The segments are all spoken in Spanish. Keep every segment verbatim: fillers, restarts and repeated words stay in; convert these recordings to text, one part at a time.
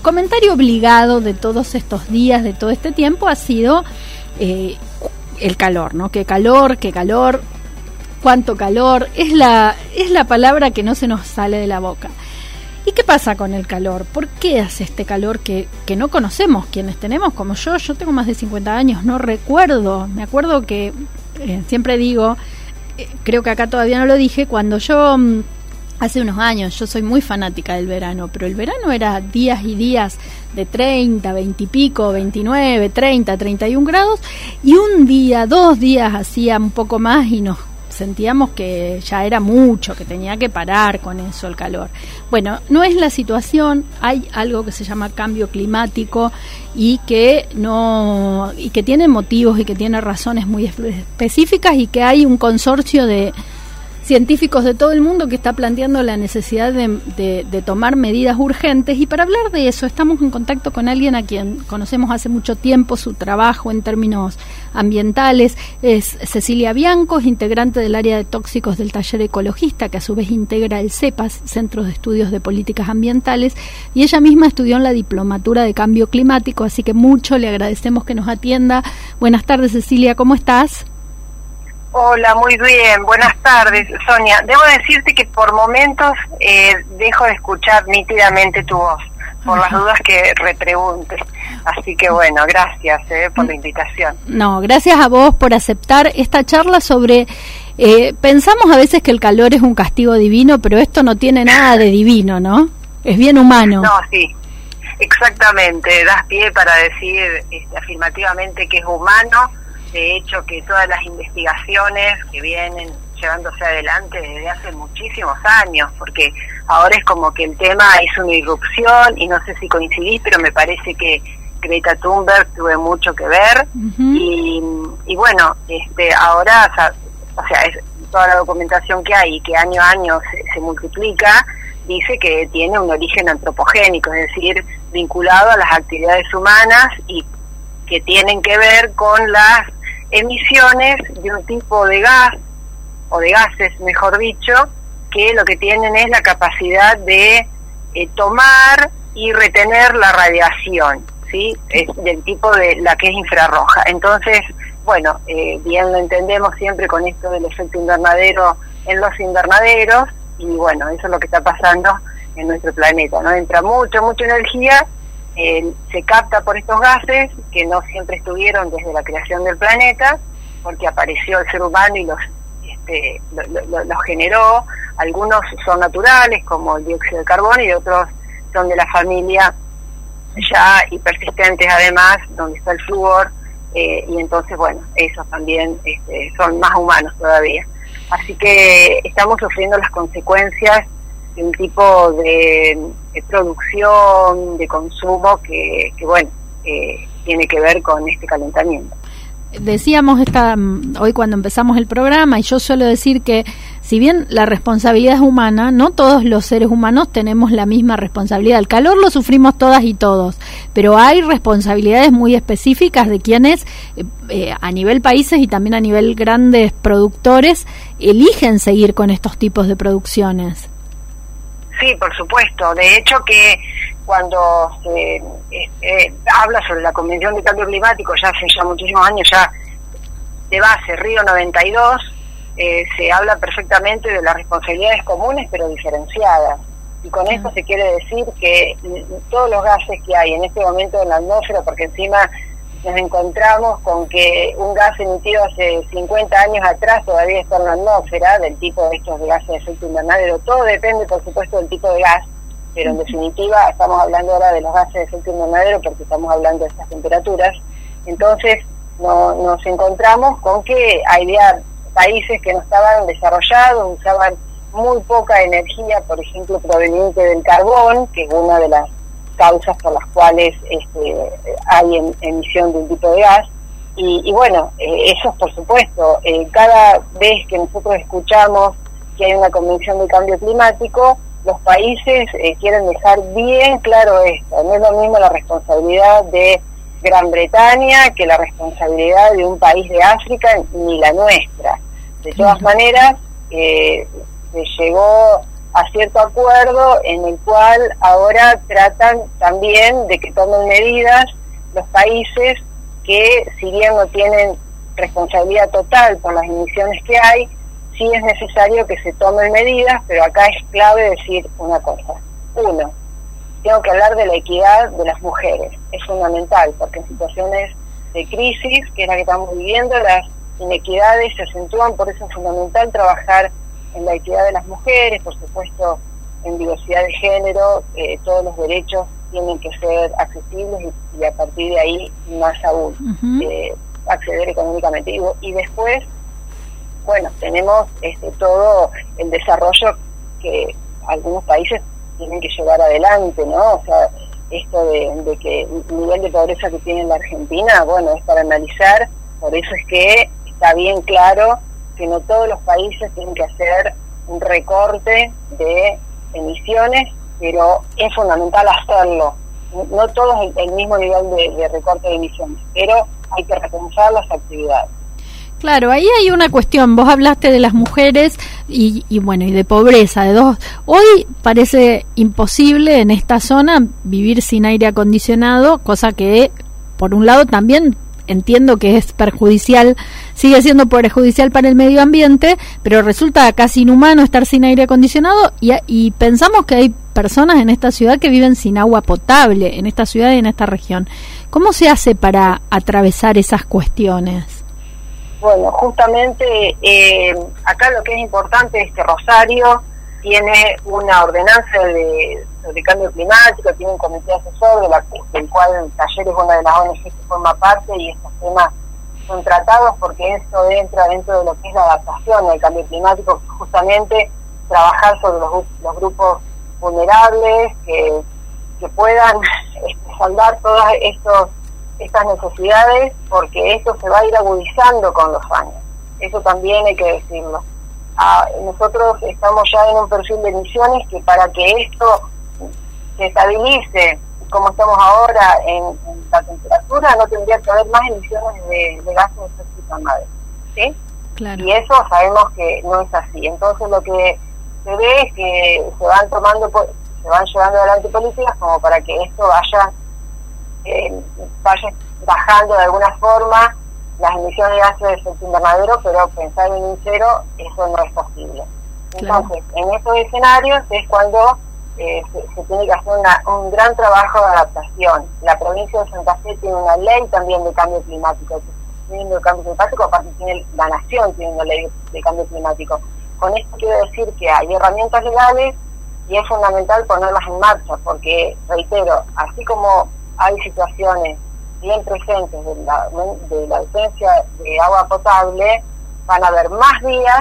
comentario obligado de todos estos días, de todo este tiempo, ha sido eh, el calor, ¿no? Qué calor, qué calor, cuánto calor, es la, es la palabra que no se nos sale de la boca. ¿Y qué pasa con el calor? ¿Por qué hace este calor que, que no conocemos quienes tenemos? Como yo, yo tengo más de cincuenta años, no recuerdo, me acuerdo que eh, siempre digo, eh, creo que acá todavía no lo dije, cuando yo, mm, hace unos años, yo soy muy fanática del verano, pero el verano era días y días de treinta, veinte y pico, veintinueve, treinta, treinta y un grados, y un día, dos días hacía un poco más y nos sentíamos que ya era mucho, que tenía que parar con eso el calor. Bueno, no es la situación, hay algo que se llama cambio climático y que no y que tiene motivos y que tiene razones muy específicas y que hay un consorcio de científicos de todo el mundo que está planteando la necesidad de, de, de tomar medidas urgentes, y para hablar de eso estamos en contacto con alguien a quien conocemos hace mucho tiempo, su trabajo en términos ambientales. Es Cecilia Biancos, integrante del área de tóxicos del Taller Ecologista, que a su vez integra el CEPAS, Centro de Estudios de Políticas Ambientales, y ella misma estudió en la diplomatura de Cambio Climático, así que mucho le agradecemos que nos atienda. Buenas tardes, Cecilia, ¿cómo estás? Hola, muy bien, buenas tardes, Sonia. Debo decirte que por momentos eh, dejo de escuchar nítidamente tu voz, por las dudas que repreguntes. Así que bueno, gracias eh, por la invitación. No, gracias a vos por aceptar esta charla sobre... Eh, pensamos a veces que el calor es un castigo divino, pero esto no tiene nada de divino, ¿no? Es bien humano. No, sí, exactamente. Das pie para decir este, afirmativamente que es humano. De hecho, que todas las investigaciones que vienen llevándose adelante desde hace muchísimos años, porque ahora es como que el tema es una irrupción, y no sé si coincidís, pero me parece que Greta Thunberg tuvo mucho que ver, uh-huh. y, y bueno, este ahora, o sea, o sea, es toda la documentación que hay y que año a año se, se multiplica, dice que tiene un origen antropogénico, es decir, vinculado a las actividades humanas y que tienen que ver con las emisiones de un tipo de gas, o de gases mejor dicho, que lo que tienen es la capacidad de eh, tomar y retener la radiación, ¿sí? Es del tipo de la que es infrarroja. Entonces, bueno, eh, bien lo entendemos siempre con esto del efecto invernadero en los invernaderos, y bueno, eso es lo que está pasando en nuestro planeta, ¿no? Entra mucha, mucha energía, Eh, se capta por estos gases que no siempre estuvieron desde la creación del planeta, porque apareció el ser humano y los este, lo, lo, los generó. Algunos son naturales, como el dióxido de carbono, y otros son de la familia ya y persistentes además, donde está el flúor, eh, y entonces bueno, esos también este, son más humanos todavía. Así que estamos sufriendo las consecuencias de un tipo de, de producción, de consumo que, que bueno, eh, tiene que ver con este calentamiento. Decíamos esta hoy cuando empezamos el programa, y yo suelo decir que si bien la responsabilidad es humana, no todos los seres humanos tenemos la misma responsabilidad. El calor lo sufrimos todas y todos, pero hay responsabilidades muy específicas de quienes eh, eh, a nivel países y también a nivel grandes productores eligen seguir con estos tipos de producciones. Sí, por supuesto. De hecho que cuando se eh, eh, habla sobre la Convención de Cambio Climático, ya hace ya muchísimos años, ya de base, Río noventa y dos, eh, se habla perfectamente de las responsabilidades comunes pero diferenciadas. Y con esto se quiere decir que todos los gases que hay en este momento en la atmósfera, porque encima nos encontramos con que un gas emitido hace cincuenta años atrás todavía está en la atmósfera, del tipo de estos de gases de efecto invernadero. Todo depende, por supuesto, del tipo de gas, pero en definitiva estamos hablando ahora de los gases de efecto invernadero porque estamos hablando de estas temperaturas. Entonces no, nos encontramos con que había países que no estaban desarrollados, usaban muy poca energía, por ejemplo, proveniente del carbón, que es una de las causas por las cuales este, hay en, emisión de un tipo de gas, y, y bueno, eh, eso por supuesto, eh, cada vez que nosotros escuchamos que hay una convención de cambio climático, los países eh, quieren dejar bien claro esto. No es lo mismo la responsabilidad de Gran Bretaña que la responsabilidad de un país de África, ni la nuestra. De todas maneras, eh, se llegó a cierto acuerdo en el cual ahora tratan también de que tomen medidas los países que, si bien no tienen responsabilidad total por las emisiones que hay, sí es necesario que se tomen medidas, pero acá es clave decir una cosa. Uno, tengo que hablar de la equidad de las mujeres, es fundamental, porque en situaciones de crisis, que es la que estamos viviendo, las inequidades se acentúan, por eso es fundamental trabajar en la equidad de las mujeres, por supuesto en diversidad de género, eh, todos los derechos tienen que ser accesibles y, y a partir de ahí más aún, uh-huh. eh, acceder económicamente. Y, y después, bueno, tenemos este todo el desarrollo que algunos países tienen que llevar adelante, ¿no? O sea, esto de, de que el nivel de pobreza que tiene la Argentina, bueno, es para analizar, por eso es que está bien claro que no todos los países tienen que hacer un recorte de emisiones, pero es fundamental hacerlo. No todos el, el mismo nivel de, de recorte de emisiones, pero hay que repensar las actividades. Claro, ahí hay una cuestión. Vos hablaste de las mujeres y, y bueno, y de pobreza, de dos. Hoy parece imposible en esta zona vivir sin aire acondicionado, cosa que, por un lado, también entiendo que es perjudicial, sigue siendo perjudicial para el medio ambiente, pero resulta casi inhumano estar sin aire acondicionado y, y pensamos que hay personas en esta ciudad que viven sin agua potable, en esta ciudad y en esta región. ¿Cómo se hace para atravesar esas cuestiones? Bueno, justamente eh, acá lo que es importante es que Rosario tiene una ordenanza de, sobre cambio climático, tiene un comité asesor de la, del cual Taller es una de las O N G que forma parte y estos temas son tratados porque esto entra dentro de lo que es la adaptación al cambio climático, justamente trabajar sobre los, los grupos vulnerables que, que puedan este, saldar todas estos estas necesidades, porque esto se va a ir agudizando con los años. Eso también hay que decirlo. Ah, nosotros estamos ya en un perfil de emisiones que para que esto se estabilice como estamos ahora en, en la temperatura, no tendría que haber más emisiones de, de gases de efecto invernadero, ¿sí? Claro. Y eso sabemos que no es así. Entonces lo que se ve es que se van tomando, se van llevando adelante políticas como para que esto vaya Eh, vaya bajando de alguna forma las emisiones de gases de efecto invernadero, pero pensar en un cero, eso no es posible. Entonces, claro, en estos escenarios es cuando eh, se, se tiene que hacer una, un gran trabajo de adaptación. La provincia de Santa Fe tiene una ley también de cambio climático, tiene de cambio climático, aparte tiene la nación tiene una ley de cambio climático. Con esto quiero decir que hay herramientas legales y es fundamental ponerlas en marcha, porque, reitero, así como hay situaciones bien presentes de la, de la ausencia de agua potable, van a haber más días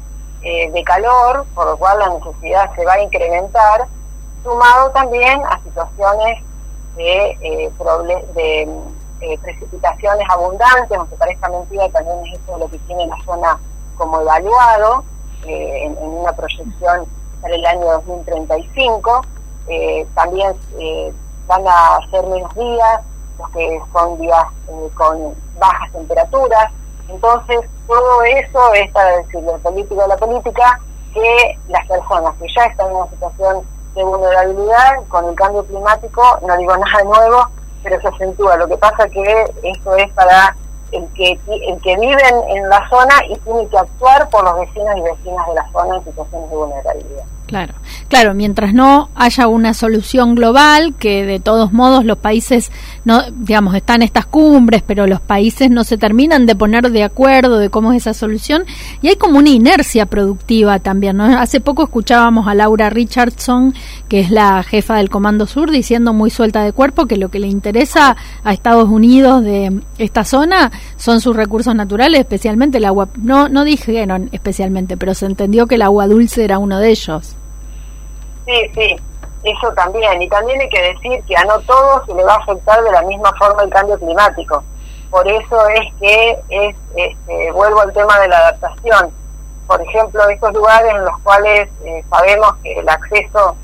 eh, de calor, por lo cual la necesidad se va a incrementar, sumado también a situaciones de, eh, proble- de eh, precipitaciones abundantes, aunque parezca mentira, también es eso lo que tiene la zona como evaluado eh, en, en una proyección para el año dos mil treinta y cinco, eh, también eh, van a ser menos días, los que son días eh, con bajas temperaturas. Entonces, todo eso es para decirle al político de la política que las personas que ya están en una situación de vulnerabilidad con el cambio climático, no digo nada nuevo, pero se acentúa. Lo que pasa que esto es para el que el que vive en, en la zona y tiene que actuar por los vecinos y vecinas de la zona en situaciones de vulnerabilidad. Claro, claro, mientras no haya una solución global, que de todos modos los países, no, digamos, están estas cumbres, pero los países no se terminan de poner de acuerdo de cómo es esa solución, y hay como una inercia productiva también, ¿no? Hace poco escuchábamos a Laura Richardson, que es la jefa del Comando Sur, diciendo muy suelta de cuerpo que lo que le interesa a Estados Unidos de esta zona son sus recursos naturales, especialmente el agua, no, no dijeron especialmente, pero se entendió que el agua dulce era uno de ellos. Sí, sí, eso también. Y también hay que decir que a no todos se le va a afectar de la misma forma el cambio climático. Por eso es que es, este, vuelvo al tema de la adaptación. Por ejemplo, estos lugares en los cuales eh, sabemos que el acceso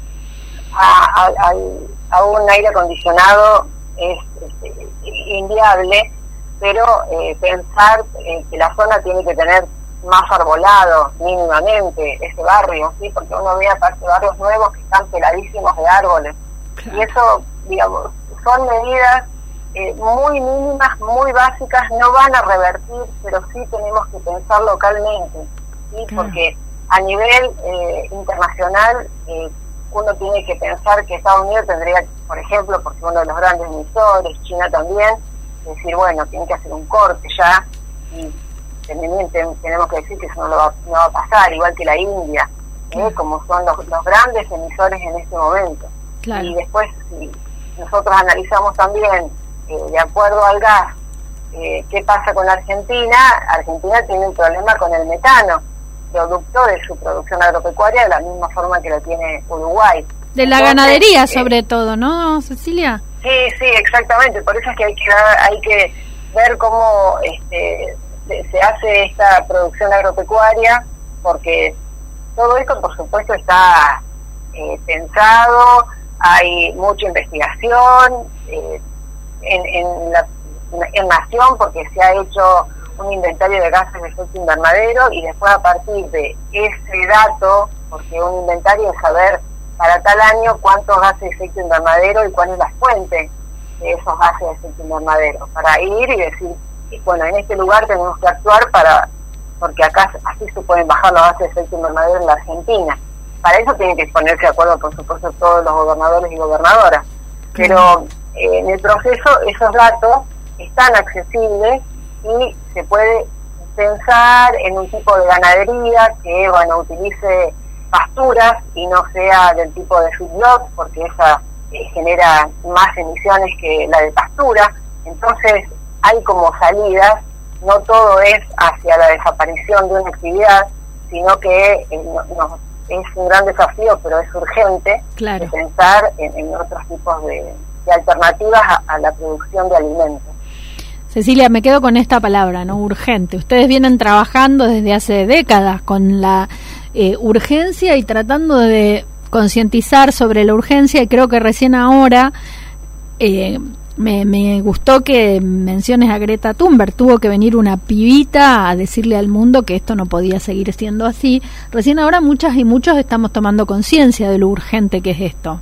a, a, a, a un aire acondicionado es este, inviable, pero eh, pensar eh, que la zona tiene que tener más arbolado mínimamente ese barrio, ¿sí? Porque uno ve aparte barrios nuevos que están peladísimos de árboles. Claro. Y eso, digamos, son medidas eh, muy mínimas, muy básicas, no van a revertir, pero sí tenemos que pensar localmente, ¿sí? Claro. Porque a nivel eh, internacional eh, uno tiene que pensar que Estados Unidos tendría, por ejemplo, porque uno de los grandes emisores, China también, decir, bueno, tiene que hacer un corte ya, y tenemos que decir que eso no, lo va, no va a pasar, igual que la India, ¿eh? Como son los, los grandes emisores en este momento. Claro. Y después, si nosotros analizamos también, eh, de acuerdo al gas, eh, qué pasa con Argentina, Argentina tiene un problema con el metano, producto de su producción agropecuaria, de la misma forma que lo tiene Uruguay. De la Entonces, ganadería, eh, sobre todo, ¿no, Cecilia? Sí, sí, exactamente. Por eso es que hay que, hay que ver cómo este, se hace esta producción agropecuaria, porque todo esto, por supuesto, está eh, pensado, hay mucha investigación eh, en, en la en Nación, porque se ha hecho un inventario de gases de efecto invernadero, y después a partir de ese dato, porque un inventario es saber para tal año cuántos gases de efecto invernadero y cuál es la fuente de esos gases de efecto invernadero, para ir y decir, bueno, en este lugar tenemos que actuar para, porque acá así se pueden bajar los gases de efecto invernadero en la Argentina. Para eso tienen que ponerse de acuerdo, por supuesto, todos los gobernadores y gobernadoras. Pero eh, en el proceso esos datos están accesibles y se puede pensar en un tipo de ganadería que, bueno, utilice pasturas y no sea del tipo de feedlot, porque esa eh, genera más emisiones que la de pastura. Entonces hay como salidas, no todo es hacia la desaparición de una actividad, sino que eh, no, no, es un gran desafío, pero es urgente, claro, de pensar en, en otros tipos de, de alternativas a, a la producción de alimentos. Cecilia, me quedo con esta palabra, ¿no? Urgente. Ustedes vienen trabajando desde hace décadas con la eh, urgencia y tratando de concientizar sobre la urgencia, y creo que recién ahora eh, me, me gustó que menciones a Greta Thunberg. Tuvo que venir una pibita a decirle al mundo que esto no podía seguir siendo así. Recién ahora muchas y muchos estamos tomando conciencia de lo urgente que es esto.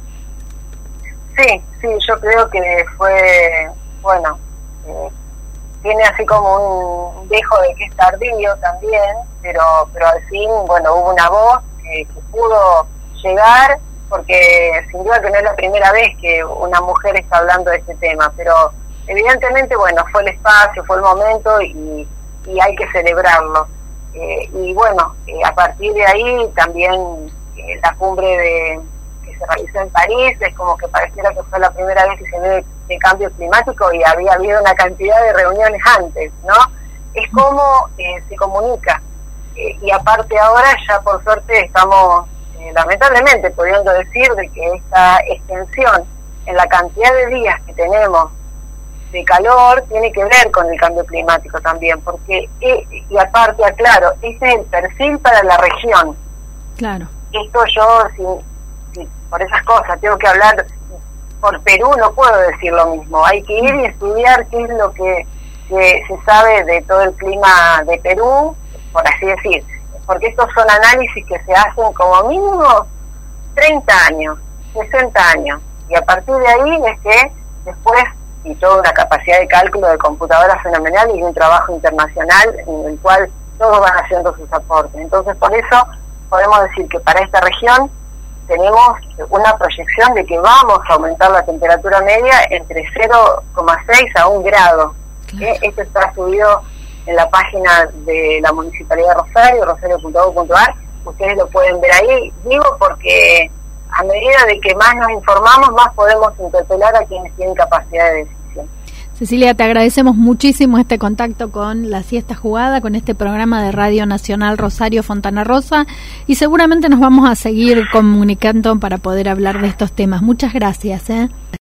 Sí, sí, yo creo que fue, bueno, eh, tiene así como un dejo de que es tardío también, pero pero al fin, bueno, hubo una voz que, que pudo llegar, porque sin duda que no es la primera vez que una mujer está hablando de este tema, pero evidentemente, bueno, fue el espacio, fue el momento, y, y hay que celebrarlo. Eh, y bueno, eh, a partir de ahí también eh, la cumbre de que se realizó en París, es como que pareciera que fue la primera vez que se ve de cambio climático, y había habido una cantidad de reuniones antes, ¿no? Es como eh, se comunica, eh, y aparte ahora ya por suerte estamos eh, lamentablemente pudiendo decir de que esta extensión en la cantidad de días que tenemos de calor tiene que ver con el cambio climático también, porque eh, y aparte aclaro, este es el perfil para la región. Claro. Esto yo sin, sin, por esas cosas tengo que hablar. Por Perú no puedo decir lo mismo, hay que ir y estudiar qué es lo que, que se sabe de todo el clima de Perú, por así decir, porque estos son análisis que se hacen como mínimo treinta años, sesenta años, y a partir de ahí es que después, y toda una capacidad de cálculo de computadora fenomenal y un trabajo internacional en el cual todos van haciendo sus aportes. Entonces por eso podemos decir que para esta región tenemos una proyección de que vamos a aumentar la temperatura media entre cero coma seis a un grado. Claro. ¿Eh? Esto está subido en la página de la Municipalidad de Rosario, rosario punto gov punto ar. Ustedes lo pueden ver ahí. Digo porque a medida de que más nos informamos, más podemos interpelar a quienes tienen capacidad de decisión. Cecilia, te agradecemos muchísimo este contacto con La Siesta Jugada, con este programa de Radio Nacional Rosario Fontana Rosa, y seguramente nos vamos a seguir comunicando para poder hablar de estos temas. Muchas gracias. ¿eh?